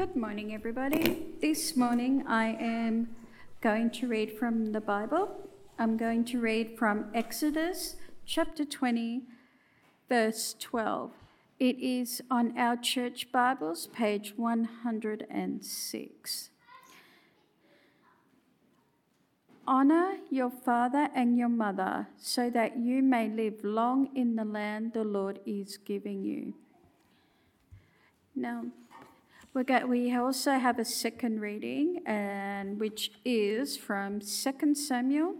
Good morning, everybody. This morning I am going to read from the Bible. I'm going to read from Exodus chapter 20, verse 12. It is on our church Bibles, page 106. Honour your father and your mother, so that you may live long in the land the Lord is giving you. Now, we also have a second reading, which is from 2 Samuel,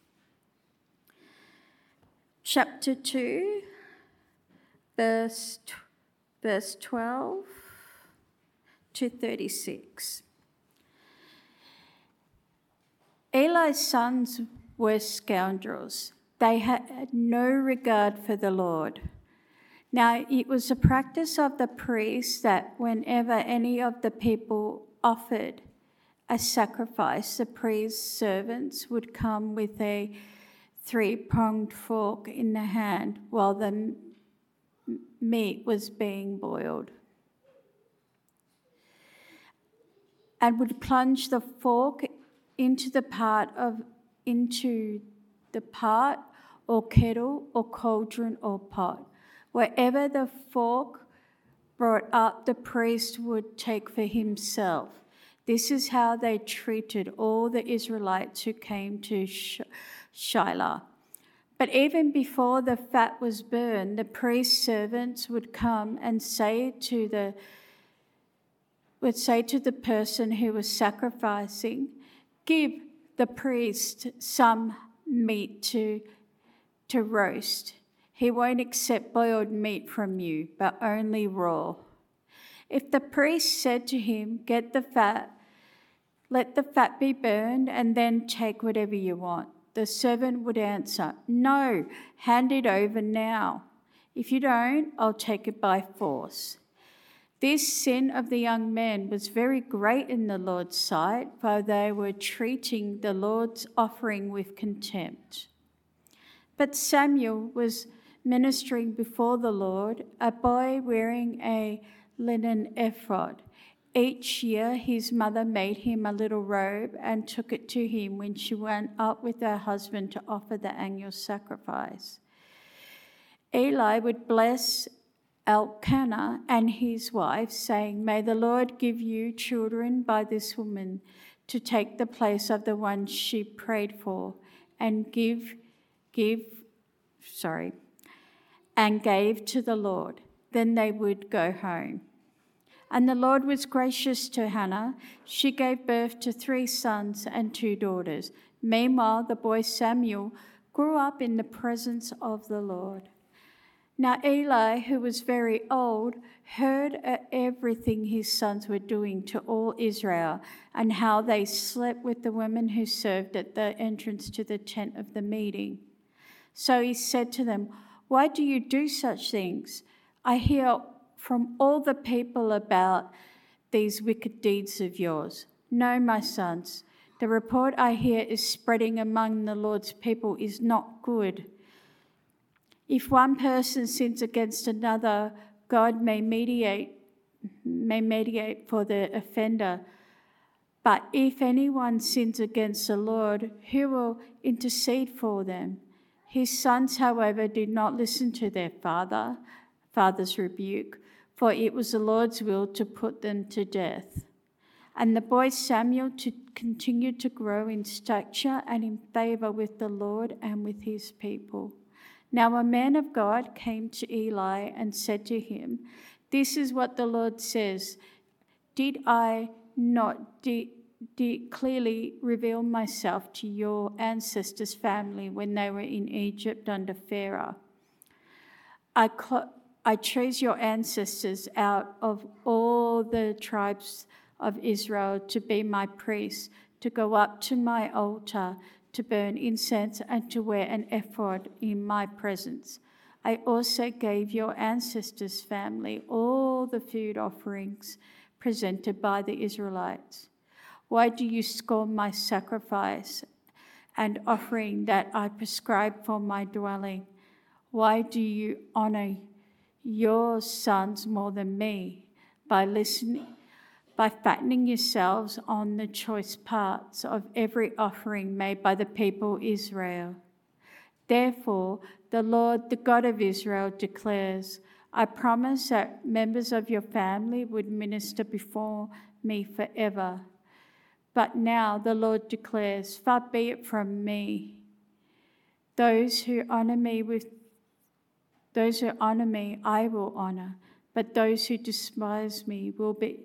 chapter 2, verse 12 to 36. Eli's sons were scoundrels. They had no regard for the Lord. Now, it was a practice of the priests that whenever any of the people offered a sacrifice, the priest's servants would come with a three-pronged fork in the hand while the meat was being boiled, and would plunge the fork into the pot or kettle or cauldron or pot. Wherever the fork brought up, the priest would take for himself. This is how they treated all the Israelites who came to Shiloh. But even before the fat was burned, the priest's servants would come and say to the person who was sacrificing, "Give the priest some meat to roast. He won't accept boiled meat from you, but only raw." If the priest said to him, "Get the fat, let the fat be burned, and then take whatever you want," the servant would answer, "No, hand it over now. If you don't, I'll take it by force." This sin of the young men was very great in the Lord's sight, for they were treating the Lord's offering with contempt. But Samuel was ministering before the Lord, a boy wearing a linen ephod. Each year his mother made him a little robe and took it to him when she went up with her husband to offer the annual sacrifice. Eli would bless Elkanah and his wife, saying, "May the Lord give you children by this woman to take the place of the one she prayed for," and gave to the Lord. Then they would go home. And the Lord was gracious to Hannah. She gave birth to 3 sons and 2 daughters. Meanwhile, the boy Samuel grew up in the presence of the Lord. Now Eli, who was very old, heard everything his sons were doing to all Israel, and how they slept with the women who served at the entrance to the tent of the meeting. So he said to them, "Why do you do such things? I hear from all the people about these wicked deeds of yours. No, my sons, the report I hear is spreading among the Lord's people is not good. If one person sins against another, God may mediate for the offender. But if anyone sins against the Lord, who will intercede for them?" His sons, however, did not listen to their father's rebuke, for it was the Lord's will to put them to death. And the boy Samuel continued to grow in stature and in favour with the Lord and with his people. Now a man of God came to Eli and said to him, "This is what the Lord says. Did I not clearly reveal myself to your ancestors' family when they were in Egypt under Pharaoh? I chose your ancestors out of all the tribes of Israel to be my priests, to go up to my altar, to burn incense, and to wear an ephod in my presence. I also gave your ancestors' family all the food offerings presented by the Israelites. Why do you scorn my sacrifice and offering that I prescribed for my dwelling? Why do you honour your sons more than me by listening by fattening yourselves on the choice parts of every offering made by the people Israel. Therefore, the Lord, the God of Israel, declares, I promise that members of your family would minister before me forever. But now the Lord declares, far be it from me. Those who honor me, I will honor, but those who despise me will be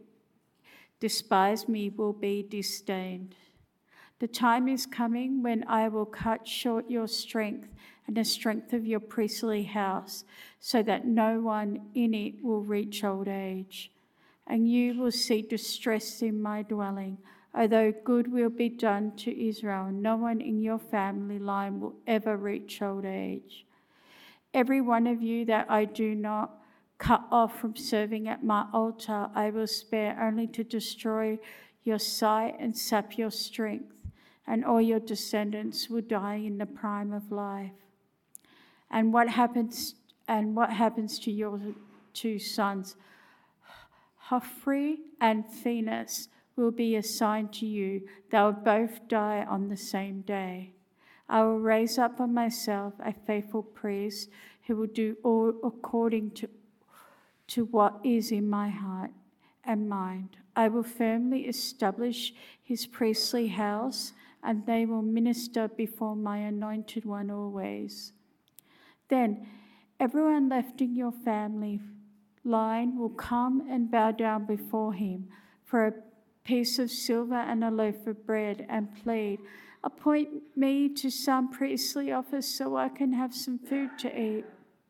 disdained. The time is coming when I will cut short your strength and the strength of your priestly house, so that no one in it will reach old age. And you will see distress in my dwelling. Although good will be done to Israel, no one in your family line will ever reach old age. Every one of you that I do not cut off from serving at my altar, I will spare only to destroy your sight and sap your strength, and all your descendants will die in the prime of life. And what happens to your two sons, Hophni and Phinehas, will be assigned to you. They will both die on the same day. I will raise up for myself a faithful priest who will do all according to what is in my heart and mind. I will firmly establish his priestly house, and they will minister before my anointed one always. Then everyone left in your family line will come and bow down before him for a piece of silver and a loaf of bread, and plead, appoint me to some priestly office so I can have some food to eat.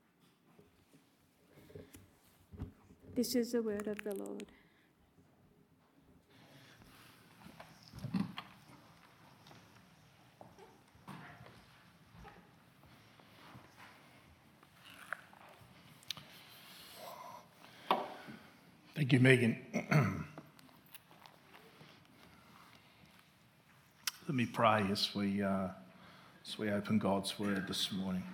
This is the word of the Lord. Thank you, Megan. Let me pray as we open God's word this morning.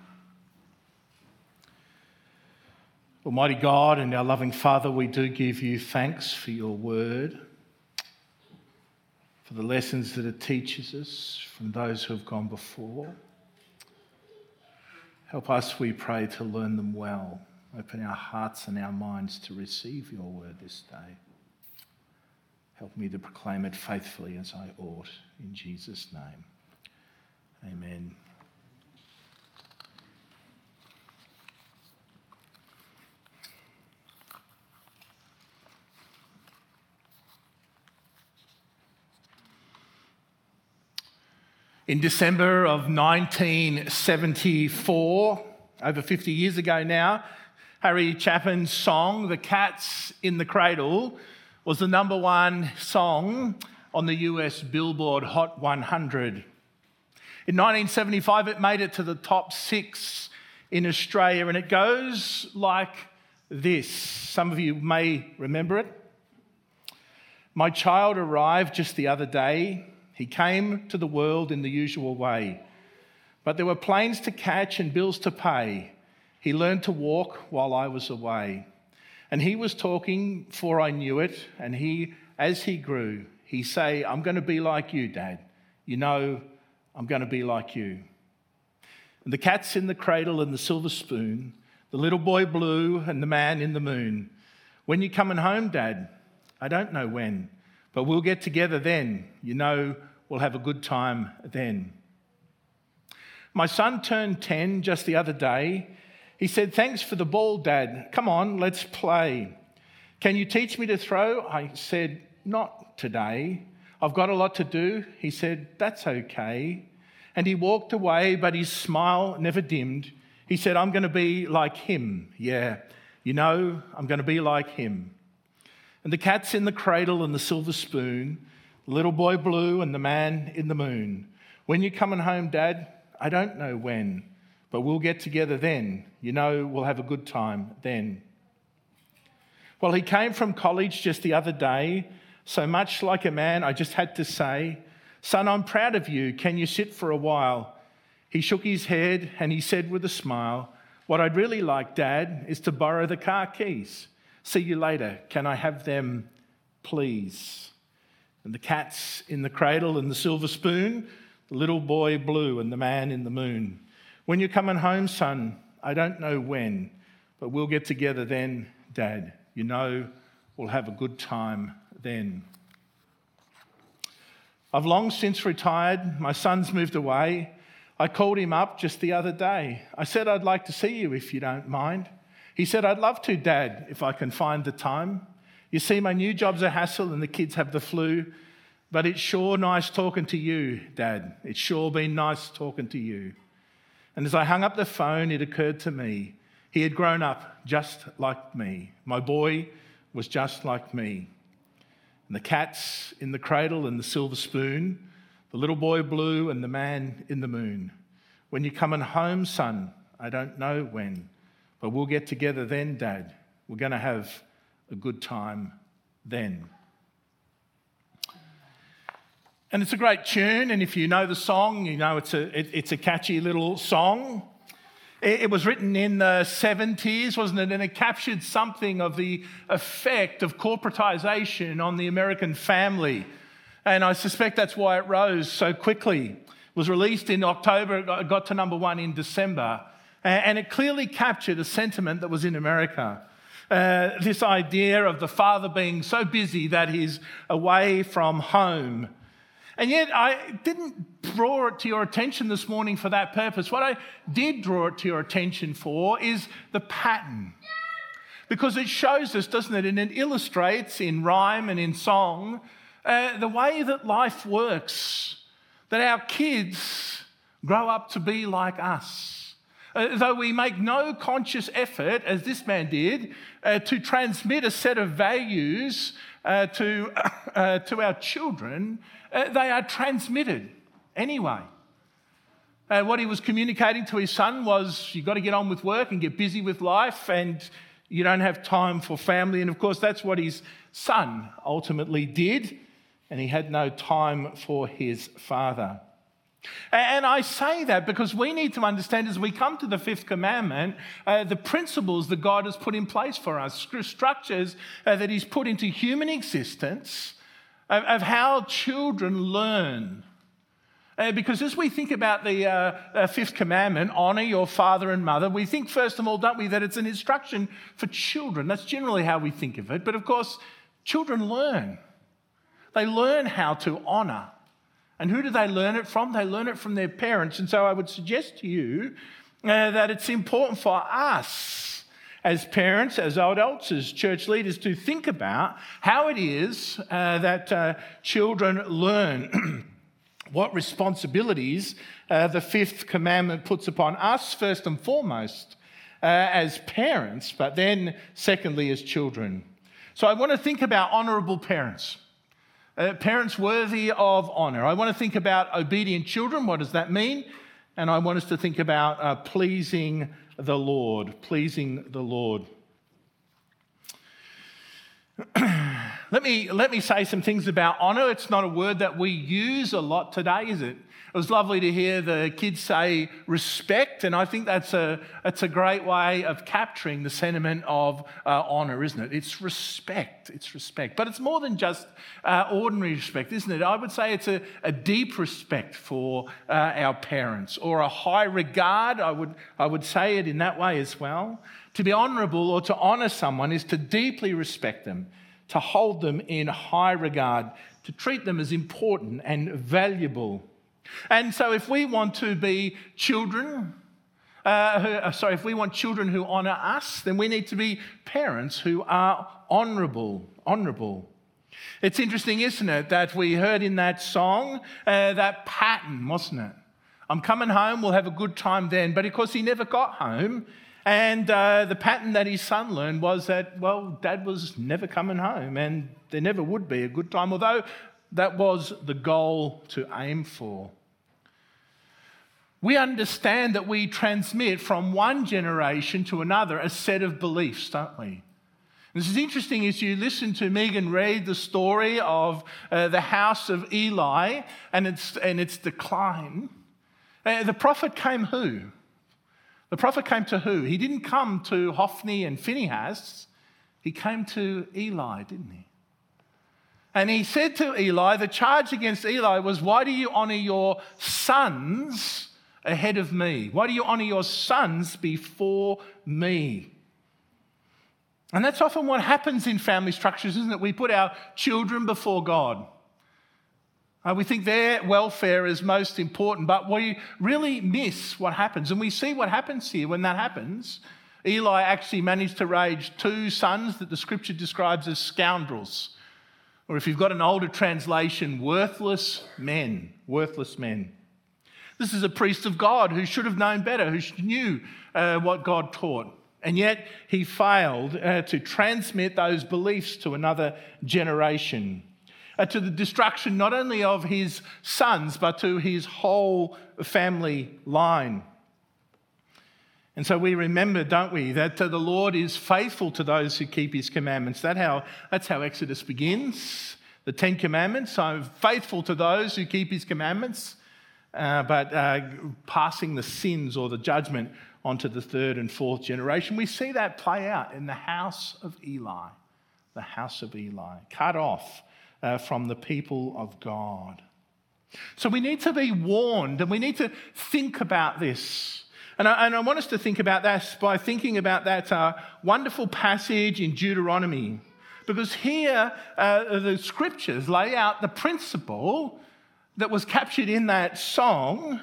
Almighty God and our loving Father, we do give you thanks for your word, for the lessons that it teaches us from those who have gone before. Help us, we pray, to learn them well. Open our hearts and our minds to receive your word this day. Help me to proclaim it faithfully as I ought. In Jesus' name, amen. In December of 1974, over 50 years ago now, Harry Chapin's song, The Cat's in the Cradle, was the number one song on the US Billboard Hot 100. In 1975, it made it to the top 6 in Australia, and it goes like this. Some of you may remember it. My child arrived just the other day. He came to the world in the usual way, but there were planes to catch and bills to pay. He learned to walk while I was away. And he was talking before I knew it, and as he grew, he say, I'm going to be like you, Dad. You know, I'm going to be like you. And the cat's in the cradle and the silver spoon, the little boy blue and the man in the moon. When you coming home, Dad? I don't know when, but we'll get together then. You know, we'll have a good time then. My son turned 10 just the other day. He said, thanks for the ball, Dad. Come on, let's play. Can you teach me to throw? I said, not today. I've got a lot to do. He said, that's okay. And he walked away, but his smile never dimmed. He said, I'm going to be like him. Yeah, you know, I'm going to be like him. And the cat's in the cradle and the silver spoon, the little boy blue and the man in the moon. When you coming home, Dad? I don't know when, but we'll get together then. You know, we'll have a good time then. Well, he came from college just the other day. So much like a man, I just had to say, son, I'm proud of you. Can you sit for a while? He shook his head and he said with a smile, what I'd really like, Dad, is to borrow the car keys. See you later. Can I have them, please. And the cats in the cradle and the silver spoon, the little boy blue and the man in the moon. When you're coming home, son, I don't know when, but we'll get together then, Dad. You know we'll have a good time then. I've long since retired. My son's moved away. I called him up just the other day. I said, I'd like to see you if you don't mind. He said, I'd love to, Dad, if I can find the time. You see, my new job's a hassle and the kids have the flu, but it's sure nice talking to you, Dad. It's sure been nice talking to you. And as I hung up the phone, it occurred to me, he had grown up just like me. My boy was just like me. And the cats in the cradle and the silver spoon, the little boy blue and the man in the moon. When you're coming home, son, I don't know when, but we'll get together then, Dad. We're going to have a good time then. And it's a great tune, and if you know the song, you know it's a catchy little song. It was written in the 70s, wasn't it? And it captured something of the effect of corporatization on the American family. And I suspect that's why it rose so quickly. It was released in October, it got to number 1 in December. And it clearly captured a sentiment that was in America. This idea of the father being so busy that he's away from home. And yet I didn't draw it to your attention this morning for that purpose. What I did draw it to your attention for is the pattern. Because it shows us, doesn't it, and it illustrates in rhyme and in song the way that life works, that our kids grow up to be like us. Though we make no conscious effort, as this man did, to transmit a set of values to our children, they are transmitted anyway. What he was communicating to his son was, you've got to get on with work and get busy with life, and you don't have time for family. And of course, that's what his son ultimately did, and he had no time for his father. And I say that because we need to understand, as we come to the fifth commandment, the principles that God has put in place for us, structures that he's put into human existence of how children learn. Because as we think about the fifth commandment, honour your father and mother, we think first of all, don't we, that it's an instruction for children. That's generally how we think of it. But of course, children learn. They learn how to honour. And who do they learn it from? They learn it from their parents. And so I would suggest to you that it's important for us as parents, as adults, as church leaders, to think about how it is that children learn what responsibilities the fifth commandment puts upon us, first and foremost, as parents, but then secondly as children. So I want to think about honourable parents. Parents worthy of honour. I want to think about obedient children. What does that mean? And I want us to think about pleasing the Lord. Pleasing the Lord. Let me say some things about honour. It's not a word that we use a lot today, is it? It was lovely to hear the kids say respect, and I think that's a great way of capturing the sentiment of honour, isn't it? It's respect. It's respect. But it's more than just ordinary respect, isn't it? I would say it's a deep respect for our parents, or a high regard. I would say it in that way as well. To be honourable or to honour someone is to deeply respect them, to hold them in high regard, to treat them as important and valuable. And so if we want to be children, if we want children who honour us, then we need to be parents who are honourable. It's interesting, isn't it, that we heard in that song that pattern, wasn't it? I'm coming home, we'll have a good time then. But of course, he never got home. And the pattern that his son learned was that, well, Dad was never coming home and there never would be a good time, although that was the goal to aim for. We understand that we transmit from one generation to another a set of beliefs, don't we? This is interesting as you listen to Megan read the story of the house of Eli and its decline. The prophet came who? The prophet came to who? He didn't come to Hophni and Phinehas. He came to Eli, didn't he? And he said to Eli, the charge against Eli was, why do you honour your sons ahead of me? Why do you honour your sons before me? And that's often what happens in family structures, isn't it? We put our children before God. We think their welfare is most important, but we really miss what happens. And we see what happens here when that happens. Eli actually managed to raise 2 sons that the scripture describes as scoundrels. Or if you've got an older translation, worthless men. Worthless men. This is a priest of God who should have known better, who knew what God taught. And yet he failed to transmit those beliefs to another generation. To the destruction not only of his sons, but to his whole family line. And so we remember, don't we, that the Lord is faithful to those who keep his commandments. That's how Exodus begins. The 10 Commandments. I'm faithful to those who keep his commandments, but passing the sins or the judgment onto the 3rd and 4th generation. We see that play out in the house of Eli. The house of Eli. Cut off from the people of God. So we need to be warned, and we need to think about this. And I want us to think about that by thinking about that wonderful passage in Deuteronomy. Because here the scriptures lay out the principle that was captured in that song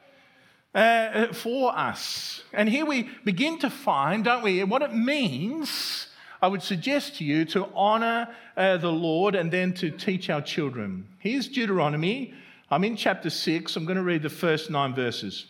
for us. And here we begin to find, don't we, what it means, I would suggest to you, to honour the Lord and then to teach our children. Here's Deuteronomy. I'm in chapter 6. I'm going to read the first 9 verses.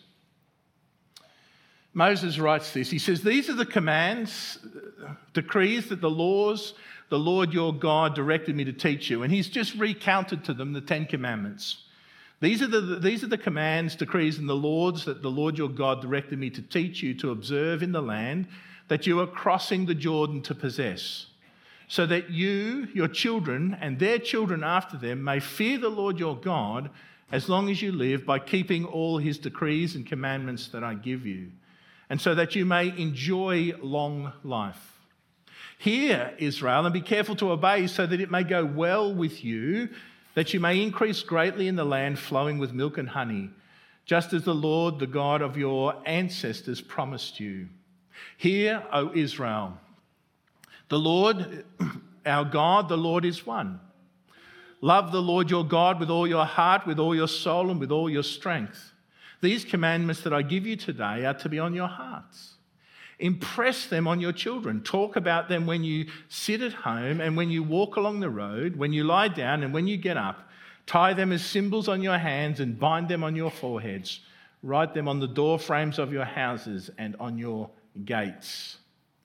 Moses writes this. He says, these are the commands, decrees that the Lord your God directed me to teach you. And he's just recounted to them the 10 commandments. These are the commands, decrees, and the laws that the Lord your God directed me to teach you to observe in the land that you are crossing the Jordan to possess, so that you, your children, and their children after them may fear the Lord your God as long as you live by keeping all his decrees and commandments that I give you, and so that you may enjoy long life. Hear, Israel, and be careful to obey so that it may go well with you, that you may increase greatly in the land flowing with milk and honey, just as the Lord, the God of your ancestors, promised you. Hear, O Israel, the Lord, our God, the Lord is one. Love the Lord your God with all your heart, with all your soul, and with all your strength. These commandments that I give you today are to be on your hearts. Impress them on your children. Talk about them when you sit at home and when you walk along the road, when you lie down and when you get up. Tie them as symbols on your hands and bind them on your foreheads. Write them on the door frames of your houses and on your gates.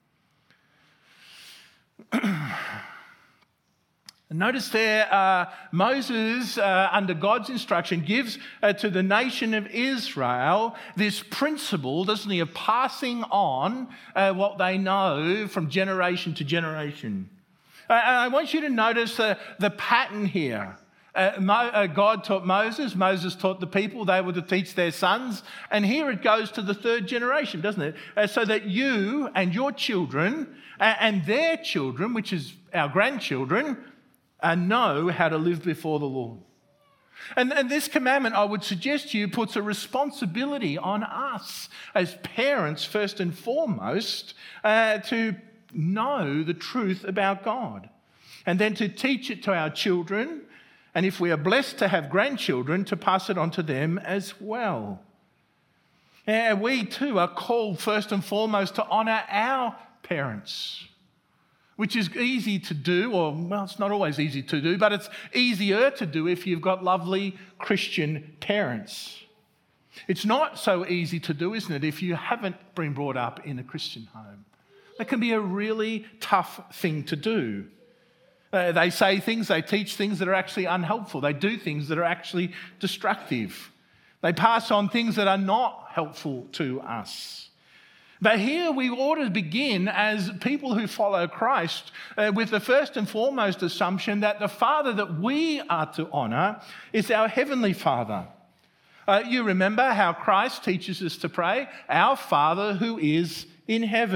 Notice there, Moses, under God's instruction, gives to the nation of Israel this principle, doesn't he, of passing on what they know from generation to generation. I want you to notice the pattern here. God taught Moses taught the people, they were to teach their sons, and here it goes to the 3rd generation, doesn't it? So that you and your children and their children, which is our grandchildren, know how to live before the Lord. And this commandment, I would suggest to you, puts a responsibility on us as parents, first and foremost, to know the truth about God. And then to teach it to our children, and if we are blessed to have grandchildren, to pass it on to them as well. And we too are called first and foremost to honour our parents, which is easy to do, well, it's not always easy to do, but it's easier to do if you've got lovely Christian parents. It's not so easy to do, isn't it, if you haven't been brought up in a Christian home. That can be a really tough thing to do. They say things, they teach things that are actually unhelpful. They do things that are actually destructive. They pass on things that are not helpful to us. But here we ought to begin as people who follow Christ with the first and foremost assumption that the Father that we are to honour is our Heavenly Father. You remember how Christ teaches us to pray, our Father who is in heaven.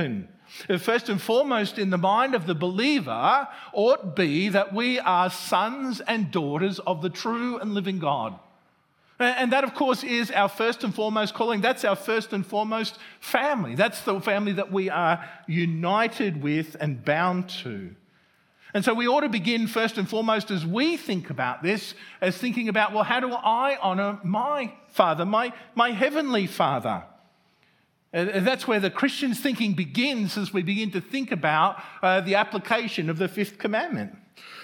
First and foremost, in the mind of the believer, ought be that we are sons and daughters of the true and living God. And that, of course, is our first and foremost calling. That's our first and foremost family. That's the family that we are united with and bound to. And so we ought to begin first and foremost as we think about this, as thinking about, well, how do I honour my Father, my Heavenly Father? And that's where the Christian's thinking begins as we begin to think about the application of the fifth commandment.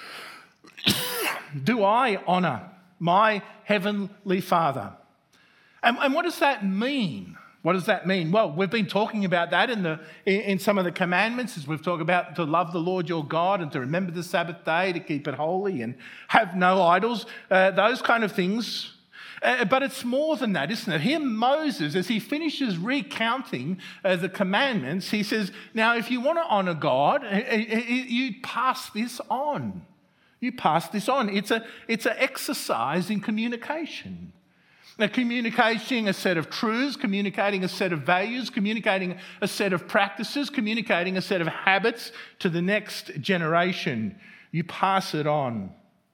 Do I honour my Heavenly Father? And what does that mean? What does that mean? Well, we've been talking about that in some of the commandments, as we've talked about to love the Lord your God and to remember the Sabbath day, to keep it holy and have no idols, those kind of things. But it's more than that, isn't it? Here Moses, as he finishes recounting the commandments, he says, now if you want to honour God, you pass this on. You pass this on. It's an exercise in communication. Now, communicating a set of truths, communicating a set of values, communicating a set of practices, communicating a set of habits to the next generation. You pass it on.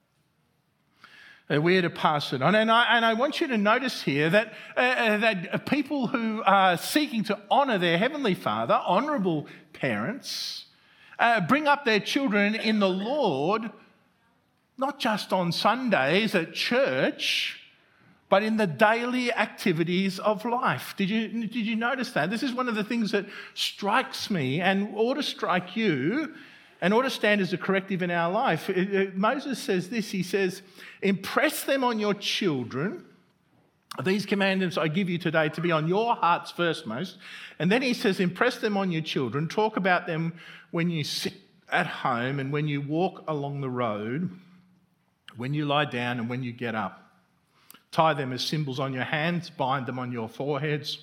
We're to pass it on. And I want you to notice here that people who are seeking to honour their Heavenly Father, honourable parents, bring up their children in the Lord, not just on Sundays at church, but in the daily activities of life. Did you notice that? This is one of the things that strikes me and ought to strike you and ought to stand as a corrective in our life. Moses says this, he says, impress them on your children. These commandments I give you today to be on your hearts firstmost. And then he says, impress them on your children. Talk about them when you sit at home and when you walk along the road, when you lie down and when you get up. Tie them as symbols on your hands, bind them on your foreheads,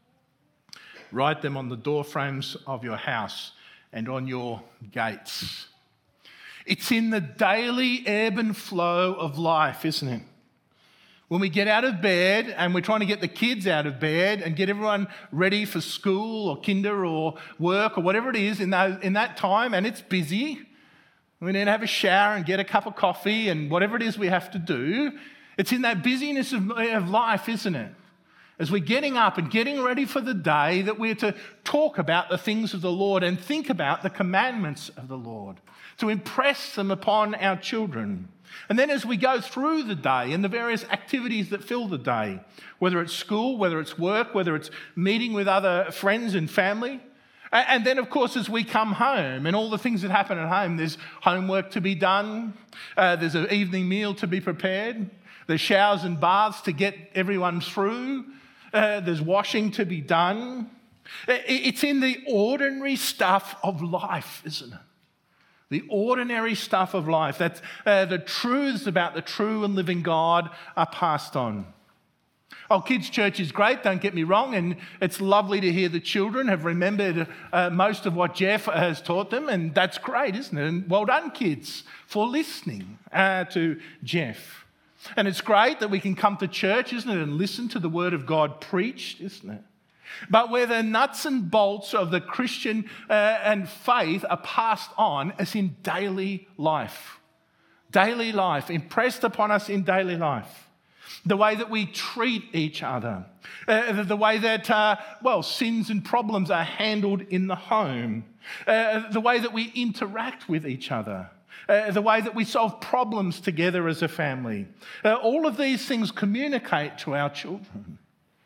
write them on the door frames of your house and on your gates. It's in the daily ebb and flow of life, isn't it? When we get out of bed and we're trying to get the kids out of bed and get everyone ready for school or kinder or work or whatever it is in that time, and it's busy, we need to have a shower and get a cup of coffee and whatever it is we have to do. It's in that busyness of life, isn't it? As we're getting up and getting ready for the day, that we're to talk about the things of the Lord and think about the commandments of the Lord, to impress them upon our children. And then as we go through the day and the various activities that fill the day, whether it's school, whether it's work, whether it's meeting with other friends and family, and then, of course, as we come home and all the things that happen at home, there's homework to be done, there's an evening meal to be prepared, there's showers and baths to get everyone through. There's washing to be done. It's in the ordinary stuff of life, isn't it? The ordinary stuff of life. That's the truths about the true and living God are passed on. Oh, kids' church is great, don't get me wrong, and it's lovely to hear the children have remembered most of what Jeff has taught them, and that's great, isn't it? And well done, kids, for listening to Jeff. And it's great that we can come to church, isn't it, and listen to the word of God preached, isn't it? But where the nuts and bolts of the Christian and faith are passed on as in daily life. Daily life, impressed upon us in daily life. The way that we treat each other. The way that, sins and problems are handled in the home. The way that we interact with each other. The way that we solve problems together as a family. All of these things communicate to our children.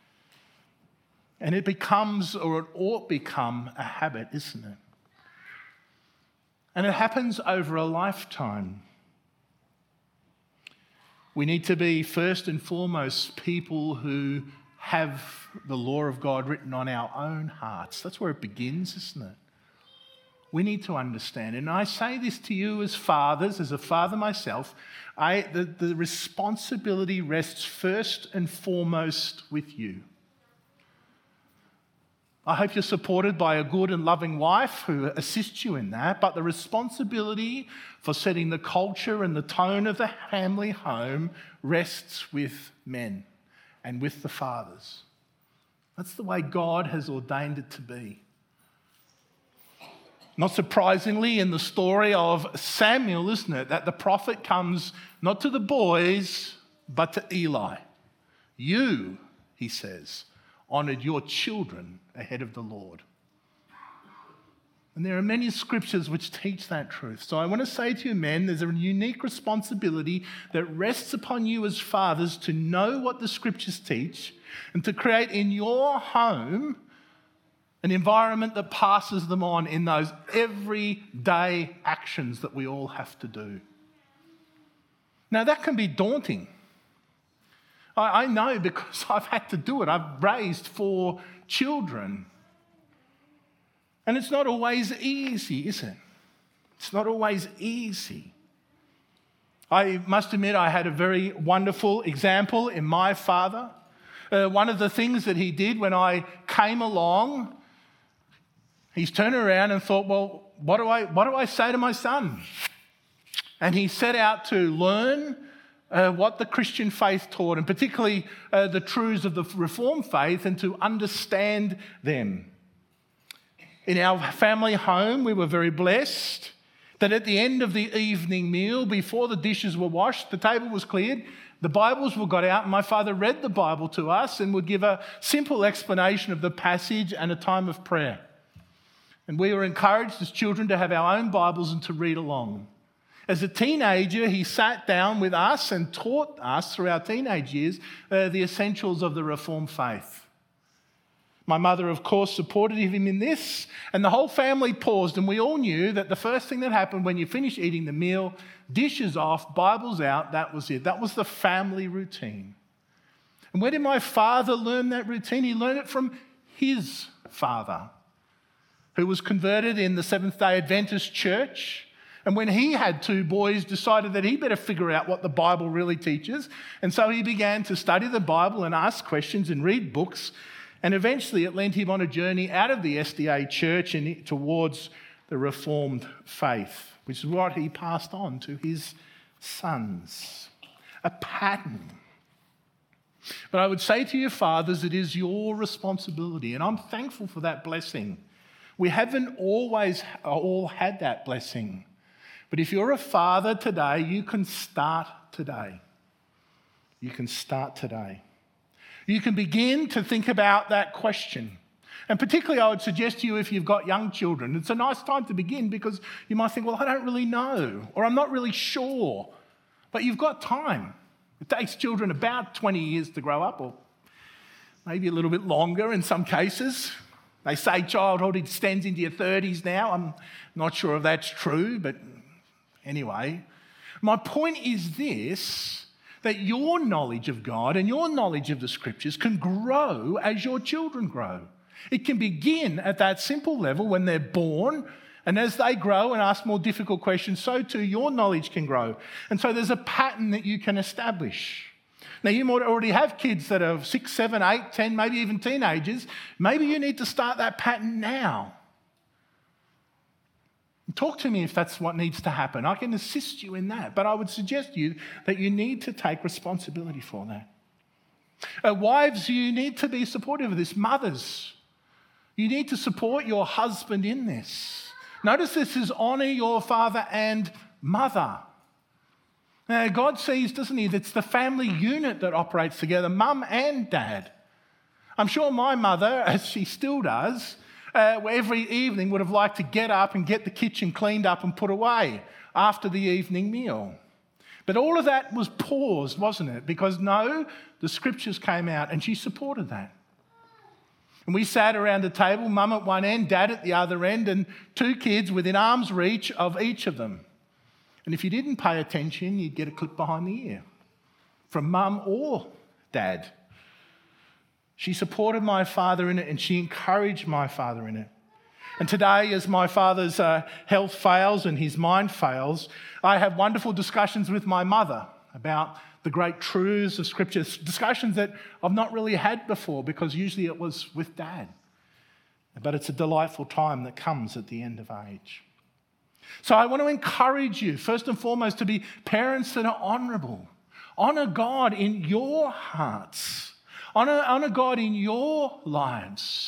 And it becomes, or it ought become, a habit, isn't it? And it happens over a lifetime. We need to be, first and foremost, people who have the law of God written on our own hearts. That's where it begins, isn't it? We need to understand, and I say this to you as fathers, as a father myself, the responsibility rests first and foremost with you. I hope you're supported by a good and loving wife who assists you in that, but the responsibility for setting the culture and the tone of the family home rests with men and with the fathers. That's the way God has ordained it to be. Not surprisingly, in the story of Samuel, isn't it, that the prophet comes not to the boys, but to Eli. You, he says, honoured your children ahead of the Lord. And there are many scriptures which teach that truth. So I want to say to you, men, there's a unique responsibility that rests upon you as fathers to know what the scriptures teach and to create in your home an environment that passes them on in those everyday actions that we all have to do. Now, that can be daunting. I know because I've had to do it. I've raised 4 children. And it's not always easy, is it? It's not always easy. I must admit I had a very wonderful example in my father. One of the things that he did when I came along, he's turned around and thought, well, what do I say to my son? And he set out to learn what the Christian faith taught, and particularly the truths of the Reformed faith, and to understand them. In our family home, we were very blessed that at the end of the evening meal, before the dishes were washed, the table was cleared, the Bibles were got out, and my father read the Bible to us and would give a simple explanation of the passage and a time of prayer. And we were encouraged as children to have our own Bibles and to read along. As a teenager, he sat down with us and taught us through our teenage years the essentials of the Reformed faith. My mother, of course, supported him in this, and the whole family paused, and we all knew that the first thing that happened when you finish eating the meal, dishes off, Bibles out, that was it. That was the family routine. And where did my father learn that routine? He learned it from his father, who was converted in the Seventh-day Adventist church. And when he had 2 boys, decided that he better figure out what the Bible really teaches. And so he began to study the Bible and ask questions and read books. And eventually it led him on a journey out of the SDA church and towards the Reformed faith, which is what he passed on to his sons. A pattern. But I would say to you, fathers, it is your responsibility, and I'm thankful for that blessing. We haven't always all had that blessing. But if you're a father today, you can start today. You can start today. You can begin to think about that question. And particularly I would suggest to you if you've got young children, it's a nice time to begin because you might think, well, I don't really know, or I'm not really sure. But you've got time. It takes children about 20 years to grow up, or maybe a little bit longer in some cases. They say childhood extends into your 30s now. I'm not sure if that's true, but anyway. My point is this, that your knowledge of God and your knowledge of the Scriptures can grow as your children grow. It can begin at that simple level when they're born, and as they grow and ask more difficult questions, so too your knowledge can grow. And so there's a pattern that you can establish. Now, you might already have kids that are 6, 7, 8, 10, maybe even teenagers. Maybe you need to start that pattern now. Talk to me if that's what needs to happen. I can assist you in that, but I would suggest to you that you need to take responsibility for that. Wives, you need to be supportive of this. Mothers, you need to support your husband in this. Notice this is honour your father and mother. Now, God sees, doesn't he, that it's the family unit that operates together, mum and dad. I'm sure my mother, as she still does, every evening would have liked to get up and get the kitchen cleaned up and put away after the evening meal. But all of that was paused, wasn't it? Because no, the Scriptures came out and she supported that. And we sat around the table, mum at one end, dad at the other end, and 2 kids within arm's reach of each of them. And if you didn't pay attention, you'd get a clip behind the ear from mum or dad. She supported my father in it and she encouraged my father in it. And today, as my father's health fails and his mind fails, I have wonderful discussions with my mother about the great truths of Scripture, discussions that I've not really had before because usually it was with Dad. But it's a delightful time that comes at the end of age. So I want to encourage you, first and foremost, to be parents that are honourable. Honour God in your hearts. Honour God in your lives.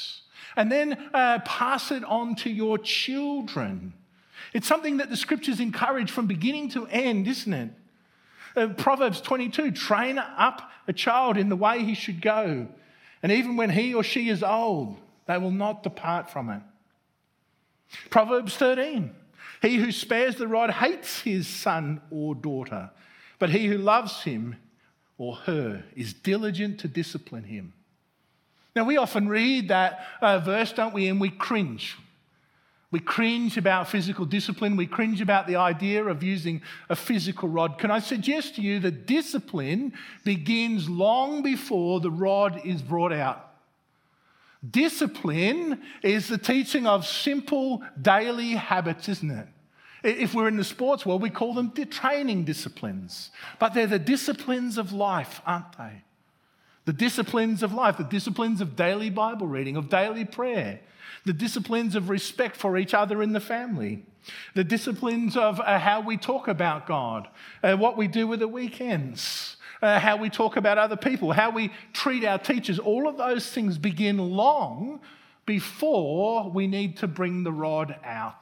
And then pass it on to your children. It's something that the scriptures encourage from beginning to end, isn't it? Proverbs 22, train up a child in the way he should go. And even when he or she is old, they will not depart from it. Proverbs 13, he who spares the rod hates his son or daughter, but he who loves him or her is diligent to discipline him. Now, we often read that verse, don't we, and we cringe. We cringe about physical discipline. We cringe about the idea of using a physical rod. Can I suggest to you that discipline begins long before the rod is brought out? Discipline is the teaching of simple daily habits, isn't it? If we're in the sports world, we call them training disciplines. But they're the disciplines of life, aren't they? The disciplines of life, the disciplines of daily Bible reading, of daily prayer, the disciplines of respect for each other in the family, the disciplines of how we talk about God, what we do with the weekends, how we talk about other people, how we treat our teachers. All of those things begin long before we need to bring the rod out.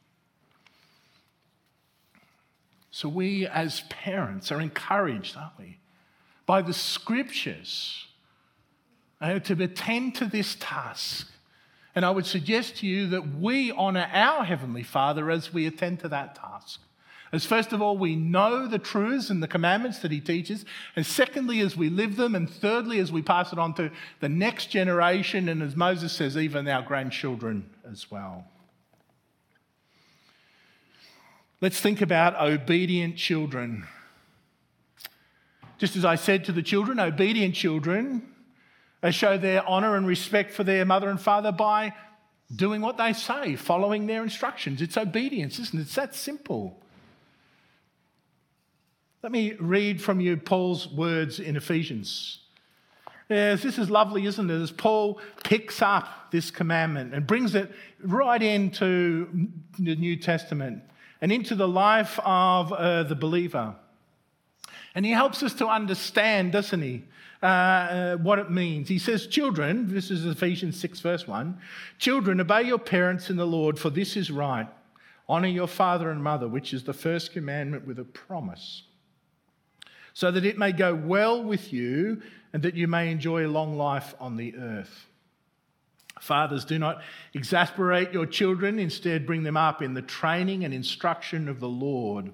So we as parents are encouraged, aren't we, by the scriptures to attend to this task. And I would suggest to you that we honour our Heavenly Father as we attend to that task. As first of all, we know the truths and the commandments that he teaches. And secondly, as we live them. And thirdly, as we pass it on to the next generation. And as Moses says, even our grandchildren as well. Let's think about obedient children. Just as I said to the children, obedient children, they show their honour and respect for their mother and father by doing what they say, following their instructions. It's obedience, isn't it? It's that simple. Let me read from you Paul's words in Ephesians. Yes, this is lovely, isn't it? As Paul picks up this commandment and brings it right into the New Testament and into the life of the believer. And he helps us to understand, doesn't he, what it means. He says, children, this is Ephesians 6 verse 1, children, obey your parents in the Lord, for this is right. Honour your father and mother, which is the first commandment with a promise, so that it may go well with you and that you may enjoy a long life on the earth. Fathers, do not exasperate your children. Instead, bring them up in the training and instruction of the Lord.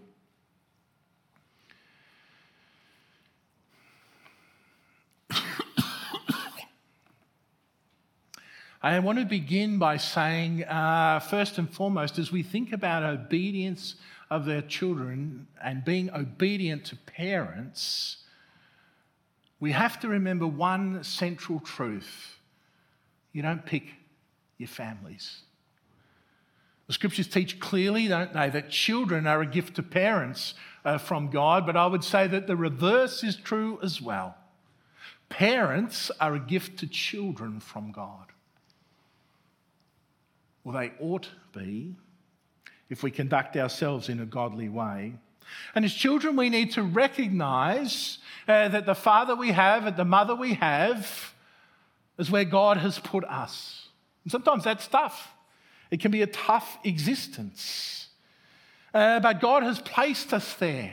I want to begin by saying, first and foremost, as we think about obedience of their children and being obedient to parents, we have to remember one central truth. You don't pick your families. The scriptures teach clearly, don't they, that children are a gift to parents from God, but I would say that the reverse is true as well. Parents are a gift to children from God. Well, they ought to be if we conduct ourselves in a godly way. And as children, we need to recognise that the father we have and the mother we have is where God has put us. And sometimes that's tough. It can be a tough existence. But God has placed us there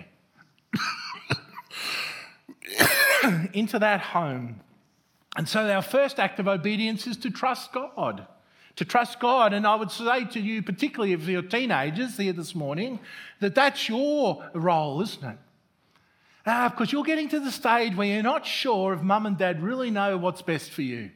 into that home. And so our first act of obedience is to trust God. To trust God. And I would say to you, particularly if you're teenagers here this morning, that that's your role, isn't it? Because you're getting to the stage where you're not sure if mum and dad really know what's best for you.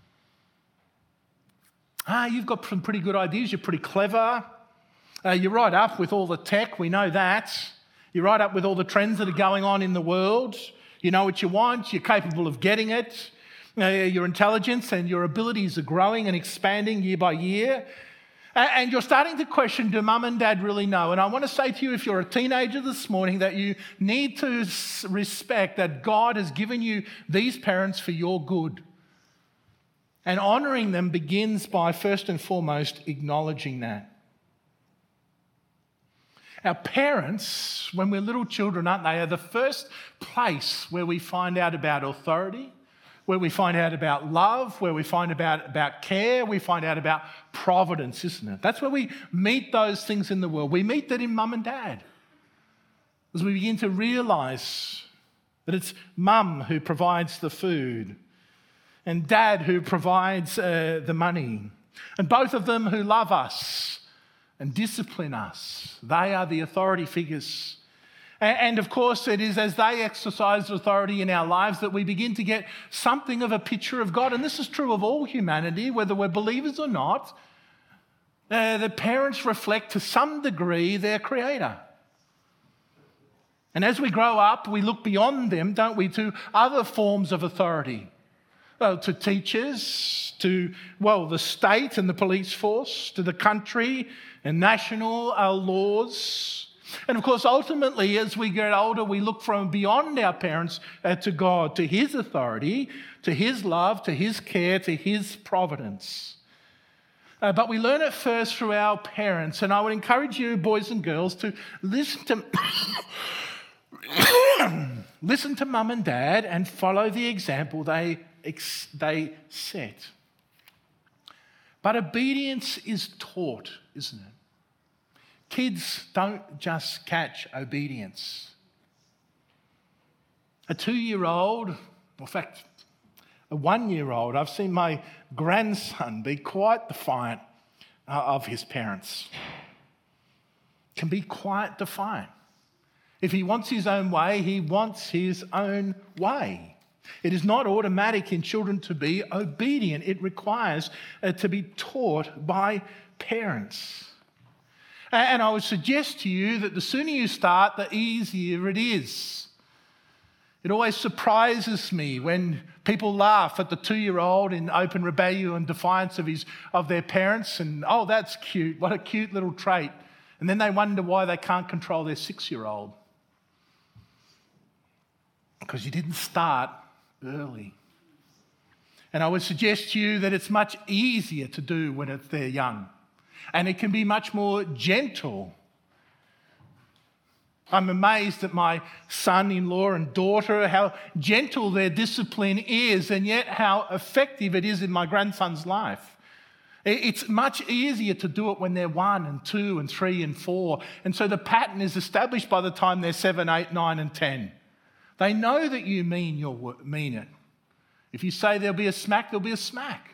You've got some pretty good ideas. You're pretty clever. You're right up with all the tech. We know that. You're right up with all the trends that are going on in the world. You know what you want. You're capable of getting it. Your intelligence and your abilities are growing and expanding year by year. And you're starting to question, do mum and dad really know? And I want to say to you, if you're a teenager this morning, that you need to respect that God has given you these parents for your good. And honouring them begins by, first and foremost, acknowledging that. Our parents, when we're little children, aren't they, are the first place where we find out about authority, where we find out about love, where we find about care, we find out about providence, isn't it? That's where we meet those things in the world. We meet that in mum and dad. As we begin to realise that it's mum who provides the food and dad who provides the money, and both of them who love us and discipline us. They are the authority figures. And of course, it is as they exercise authority in our lives that we begin to get something of a picture of God. And this is true of all humanity, whether we're believers or not. The parents reflect to some degree their Creator. And as we grow up, we look beyond them, don't we, to other forms of authority. Well, to teachers, to, the state and the police force, to the country and national laws. And of course, ultimately, as we get older, we look from beyond our parents to God, to His authority, to His love, to His care, to His providence. But we learn it first through our parents. And I would encourage you, boys and girls, to listen to listen to mum and dad and follow the example they set. But obedience is taught, isn't it? Kids don't just catch obedience. A 2-year-old, in fact, a 1-year-old, I've seen my grandson be quite defiant of his parents. Can be quite defiant. If he wants his own way, he wants his own way. It is not automatic in children to be obedient. It requires to be taught by parents. And I would suggest to you that the sooner you start, the easier it is. It always surprises me when people laugh at the 2-year-old in open rebellion and defiance of their parents and, oh, that's cute, what a cute little trait. And then they wonder why they can't control their 6-year-old. Because you didn't start early. And I would suggest to you that it's much easier to do when they're young. And it can be much more gentle. I'm amazed at my son-in-law and daughter, how gentle their discipline is, and yet how effective it is in my grandson's life. It's much easier to do it when they're 1 and 2 and 3 and 4. And so the pattern is established by the time they're 7, 8, 9 and 10. They know that you mean it. If you say there'll be a smack, there'll be a smack.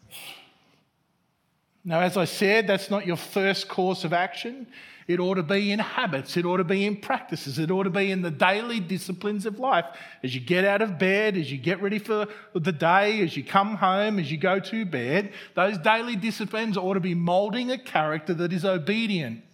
Now, as I said, that's not your first course of action. It ought to be in habits. It ought to be in practices. It ought to be in the daily disciplines of life. As you get out of bed, as you get ready for the day, as you come home, as you go to bed, those daily disciplines ought to be moulding a character that is obedient.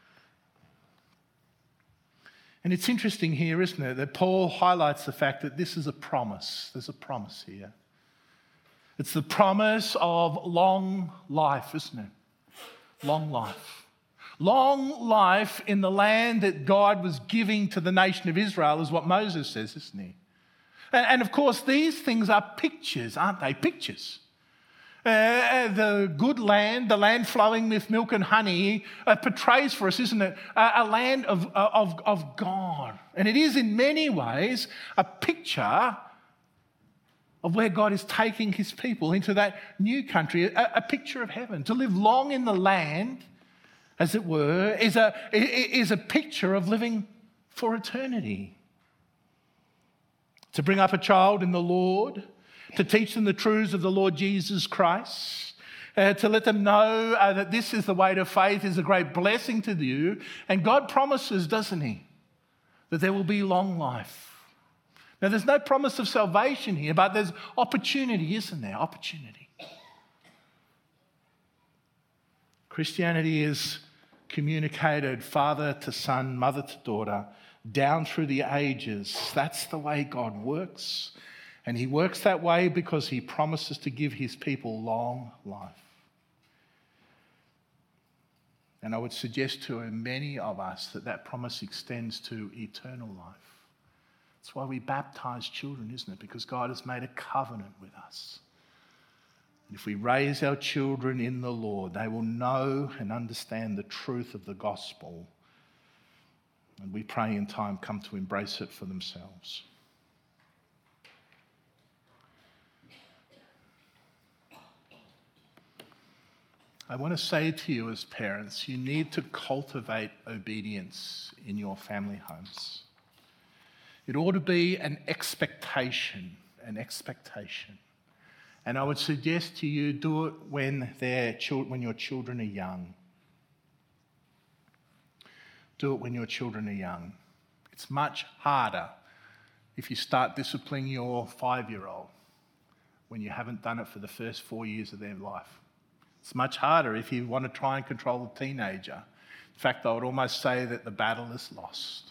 And it's interesting here, isn't it, that Paul highlights the fact that this is a promise. There's a promise here. It's the promise of long life, isn't it? Long life. Long life in the land that God was giving to the nation of Israel is what Moses says, isn't he? And of course, these things are pictures, aren't they? Pictures. The good land, the land flowing with milk and honey, portrays for us, isn't it, a land of God. And it is in many ways a picture of where God is taking His people into that new country, a picture of heaven. To live long in the land, as it were, is a picture of living for eternity. To bring up a child in the Lord, to teach them the truths of the Lord Jesus Christ, to let them know that this is the way to faith is a great blessing to you. And God promises, doesn't He, that there will be long life. Now, there's no promise of salvation here, but there's opportunity, isn't there? Opportunity. Christianity is communicated father to son, mother to daughter, down through the ages. That's the way God works. And He works that way because He promises to give His people long life. And I would suggest to many of us that promise extends to eternal life. That's why we baptize children, isn't it? Because God has made a covenant with us. And if we raise our children in the Lord, they will know and understand the truth of the gospel. And we pray in time come to embrace it for themselves. I want to say to you as parents, you need to cultivate obedience in your family homes. It ought to be an expectation. And I would suggest to you, do it when your children are young. Do it when your children are young. It's much harder if you start disciplining your 5-year-old when you haven't done it for the first 4 years of their life. It's much harder if you want to try and control a teenager. In fact, I would almost say that the battle is lost.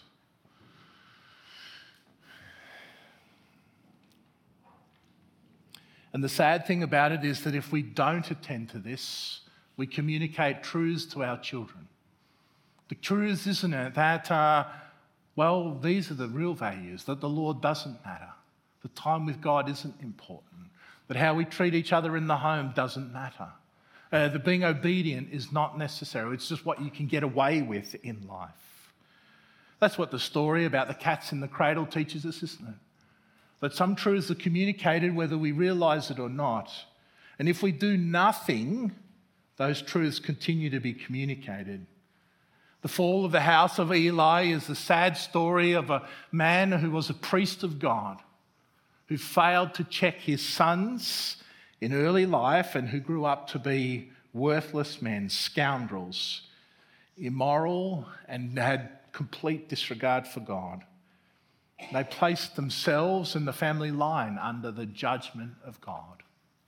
And the sad thing about it is that if we don't attend to this, we communicate truths to our children. The truth, isn't it, that, these are the real values, that the Lord doesn't matter. The time with God isn't important. That how we treat each other in the home doesn't matter. That being obedient is not necessary. It's just what you can get away with in life. That's what the story about the cats in the cradle teaches us, isn't it? That some truths are communicated whether we realise it or not. And if we do nothing, those truths continue to be communicated. The fall of the house of Eli is the sad story of a man who was a priest of God, who failed to check his sons in early life and who grew up to be worthless men, scoundrels, immoral, and had complete disregard for God. They placed themselves and the family line under the judgment of God.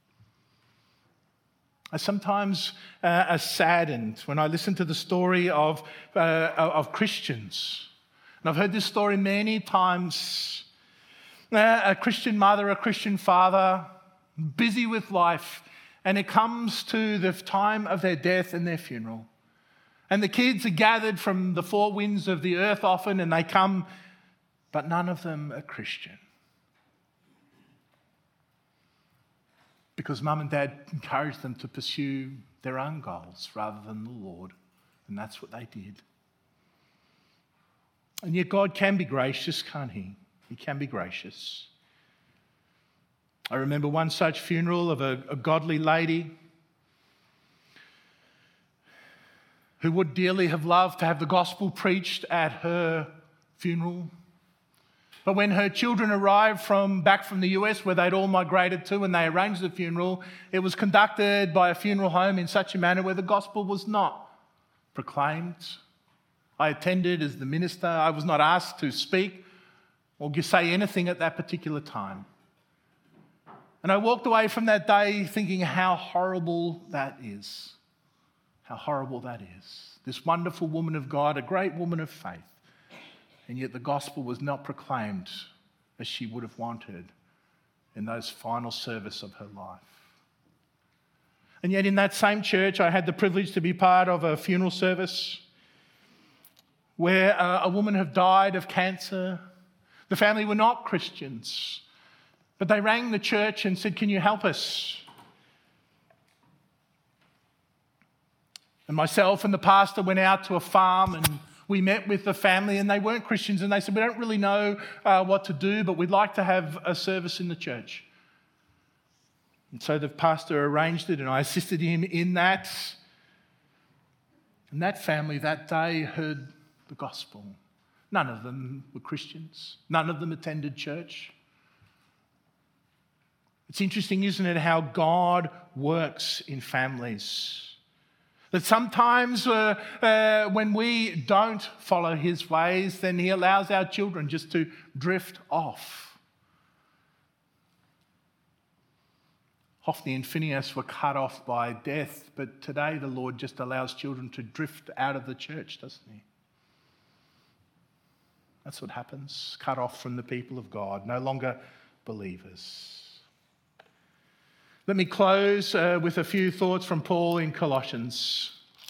I sometimes are saddened when I listen to the story of Christians. And I've heard this story many times. A Christian mother, a Christian father, busy with life, and it comes to the time of their death and their funeral. And the kids are gathered from the four winds of the earth often, and they come, but none of them are Christian. Because mum and dad encouraged them to pursue their own goals rather than the Lord. And that's what they did. And yet God can be gracious, can't he? He can be gracious. I remember one such funeral of a godly lady who would dearly have loved to have the gospel preached at her funeral. But when her children arrived back from the US, where they'd all migrated to, and they arranged the funeral, it was conducted by a funeral home in such a manner where the gospel was not proclaimed. I attended as the minister. I was not asked to speak or say anything at that particular time. And I walked away from that day thinking how horrible that is. How horrible that is. This wonderful woman of God, a great woman of faith. And yet the gospel was not proclaimed as she would have wanted in those final service of her life. And yet in that same church, I had the privilege to be part of a funeral service where a woman had died of cancer. The family were not Christians, but they rang the church and said, "Can you help us?" And myself and the pastor went out to a farm and we met with the family, and they weren't Christians, and they said, "We don't really know what to do, but we'd like to have a service in the church." And so the pastor arranged it, and I assisted him in that. And that family that day heard the gospel. None of them were Christians. None of them attended church. It's interesting, isn't it, how God works in families. That sometimes when we don't follow his ways, then he allows our children just to drift off. Hophni and Phinehas were cut off by death, but today the Lord just allows children to drift out of the church, doesn't he? That's what happens. Cut off from the people of God, no longer believers. Let me close with a few thoughts from Paul in Colossians.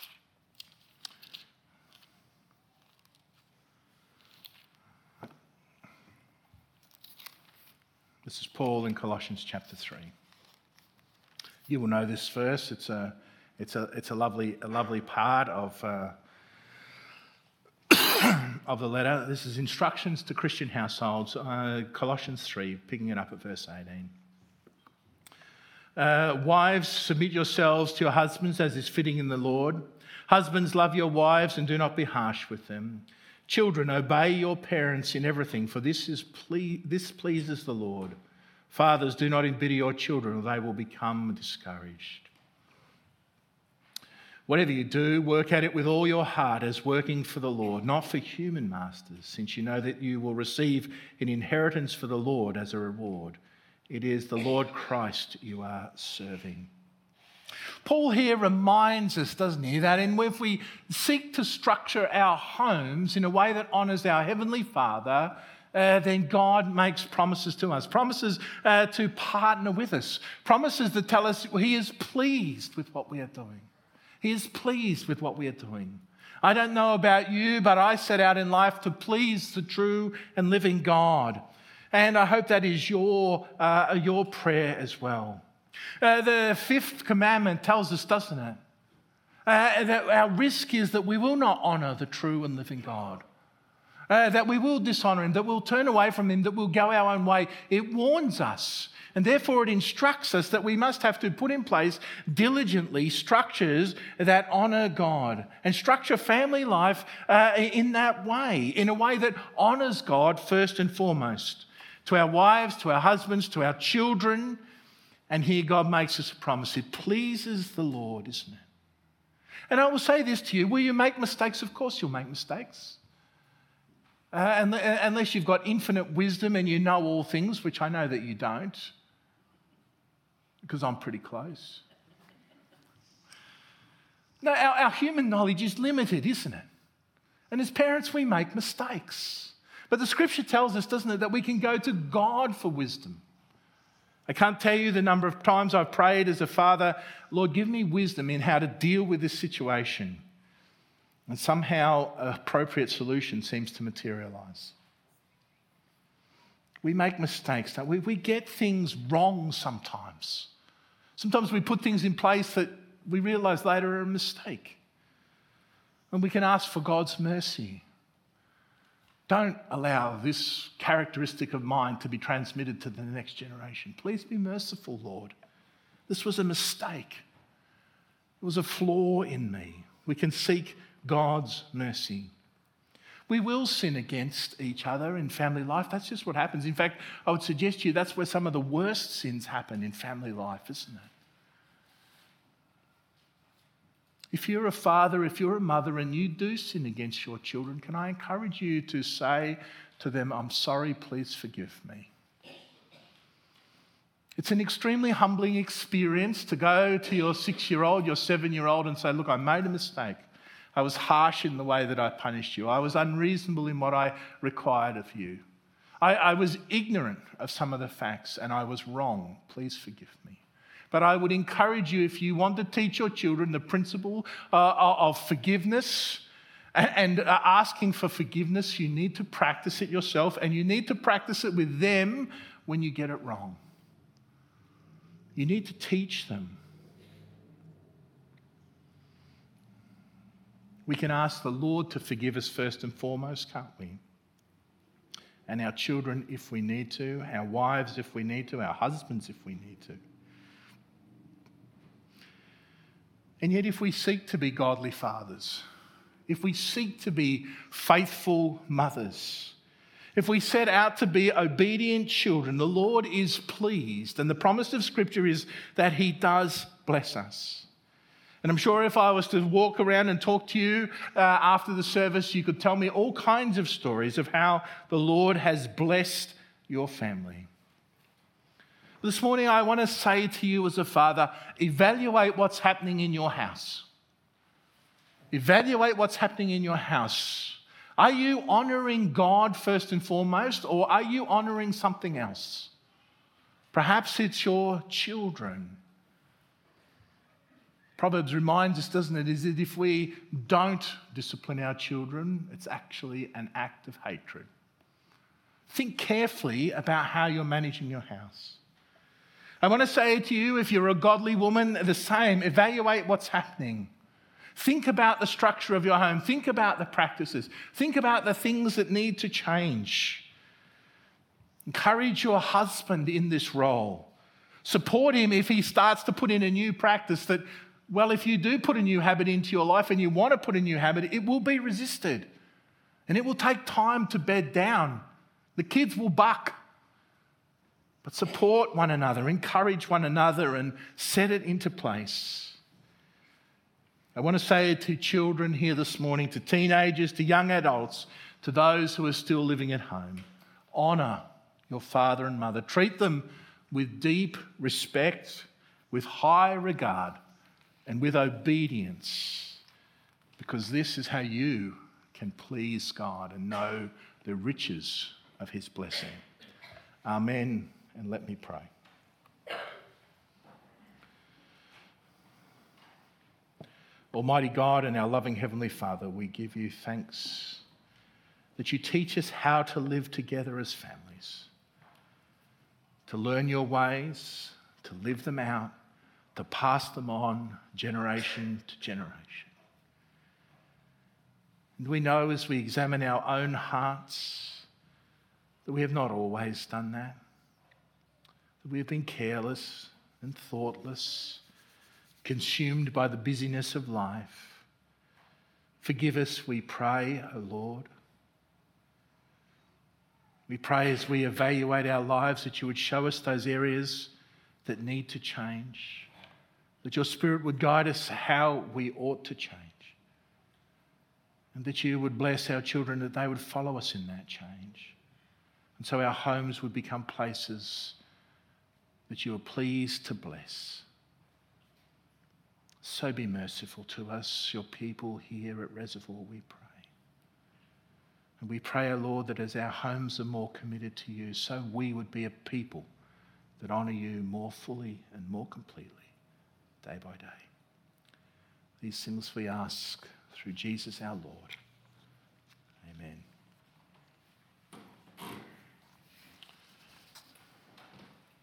This is Paul in Colossians chapter 3. You will know this verse. It's a lovely part of the letter. This is instructions to Christian households. Colossians 3, picking it up at verse 18. Wives, submit yourselves to your husbands as is fitting in the Lord. Husbands, love your wives and do not be harsh with them. Children, obey your parents in everything, for this pleases the Lord. Fathers, do not embitter your children, or they will become discouraged. Whatever you do, work at it with all your heart as working for the Lord, not for human masters, since you know that you will receive an inheritance for the Lord as a reward. It is the Lord Christ you are serving. Paul here reminds us, doesn't he, that if we seek to structure our homes in a way that honours our Heavenly Father, then God makes promises to us, promises to partner with us, promises that tell us He is pleased with what we are doing. He is pleased with what we are doing. I don't know about you, but I set out in life to please the true and living God. And I hope that is your prayer as well. The fifth commandment tells us, doesn't it, that our risk is that we will not honour the true and living God, that we will dishonour Him, that we'll turn away from Him, that we'll go our own way. It warns us, and therefore it instructs us that we must have to put in place diligently structures that honour God and structure family life in that way, in a way that honours God first and foremost. To our wives, to our husbands, to our children. And here God makes us a promise. It pleases the Lord, isn't it? And I will say this to you. Will you make mistakes? Of course you'll make mistakes. Unless you've got infinite wisdom and you know all things, which I know that you don't, because I'm pretty close. No, our human knowledge is limited, isn't it? And as parents, we make mistakes. But the scripture tells us, doesn't it, that we can go to God for wisdom. I can't tell you the number of times I've prayed as a father, Lord, give me wisdom in how to deal with this situation. And somehow an appropriate solution seems to materialise. We make mistakes, don't we? We get things wrong sometimes. Sometimes we put things in place that we realise later are a mistake. And we can ask for God's mercy. Don't allow this characteristic of mine to be transmitted to the next generation. Please be merciful, Lord. This was a mistake. It was a flaw in me. We can seek God's mercy. We will sin against each other in family life. That's just what happens. In fact, I would suggest to you that's where some of the worst sins happen in family life, isn't it? If you're a father, if you're a mother and you do sin against your children, can I encourage you to say to them, I'm sorry, please forgive me. It's an extremely humbling experience to go to your 6-year-old, your 7-year-old and say, look, I made a mistake. I was harsh in the way that I punished you. I was unreasonable in what I required of you. I was ignorant of some of the facts and I was wrong. Please forgive me. But I would encourage you, if you want to teach your children the principle of forgiveness and asking for forgiveness, you need to practice it yourself and you need to practice it with them when you get it wrong. You need to teach them. We can ask the Lord to forgive us first and foremost, can't we? And our children if we need to, our wives if we need to, our husbands if we need to. And yet if we seek to be godly fathers, if we seek to be faithful mothers, if we set out to be obedient children, the Lord is pleased. And the promise of Scripture is that He does bless us. And I'm sure if I was to walk around and talk to you after the service, you could tell me all kinds of stories of how the Lord has blessed your family. This morning, I want to say to you as a father, evaluate what's happening in your house. Evaluate what's happening in your house. Are you honouring God first and foremost, or are you honouring something else? Perhaps it's your children. Proverbs reminds us, doesn't it, is that if we don't discipline our children, it's actually an act of hatred. Think carefully about how you're managing your house. I want to say to you, if you're a godly woman, the same. Evaluate what's happening. Think about the structure of your home. Think about the practices. Think about the things that need to change. Encourage your husband in this role. Support him if he starts to put in a new practice that, well, if you do put a new habit into your life and you want to put a new habit, it will be resisted. And it will take time to bed down. The kids will buck. But support one another, encourage one another, and set it into place. I want to say to children here this morning, to teenagers, to young adults, to those who are still living at home, honour your father and mother. Treat them with deep respect, with high regard, and with obedience, because this is how you can please God and know the riches of his blessing. Amen. And let me pray. Almighty God and our loving Heavenly Father, we give you thanks that you teach us how to live together as families, to learn your ways, to live them out, to pass them on generation to generation. And we know as we examine our own hearts that we have not always done that. We have been careless and thoughtless, consumed by the busyness of life. Forgive us, we pray, O Lord. We pray as we evaluate our lives that you would show us those areas that need to change, that your Spirit would guide us how we ought to change, and that you would bless our children, that they would follow us in that change. And so our homes would become places that you are pleased to bless. So be merciful to us, your people here at Reservoir, we pray. And we pray, O Lord, that as our homes are more committed to you, so we would be a people that honour you more fully and more completely, day by day. These things we ask through Jesus our Lord.